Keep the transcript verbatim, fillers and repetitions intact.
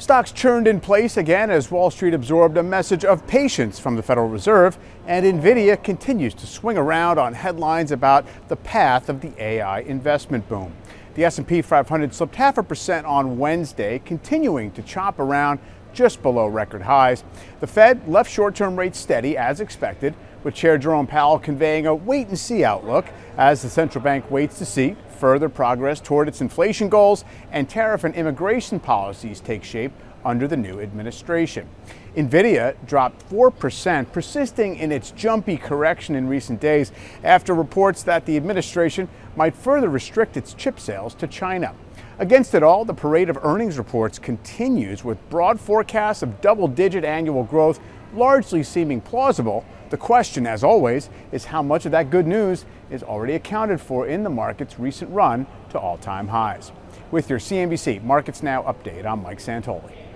Stocks churned in place again as Wall Street absorbed a message of patience from the Federal Reserve, and Nvidia continues to swing around on headlines about the path of the A I investment boom. The S and P five hundred slipped half a percent on Wednesday, continuing to chop around just below record highs. The Fed left short-term rates steady as expected, with Chair Jerome Powell conveying a wait-and-see outlook as the central bank waits to see further progress toward its inflation goals and tariff and immigration policies take shape under the new administration. Nvidia dropped four percent, persisting in its jumpy correction in recent days after reports that the administration might further restrict its chip sales to China. Against it all, the parade of earnings reports continues, with broad forecasts of double-digit annual growth largely seeming plausible. The question, as always, is how much of that good news is already accounted for in the market's recent run to all-time highs. With your C N B C Markets Now update, I'm Mike Santoli.